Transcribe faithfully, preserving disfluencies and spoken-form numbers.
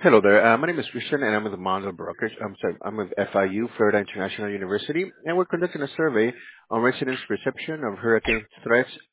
Hello there. Uh, my name is Christian, and I'm with the Monzo Brokers. I'm sorry, I'm with F I U, Florida International University, and we're conducting a survey on residents' perception of hurricane threats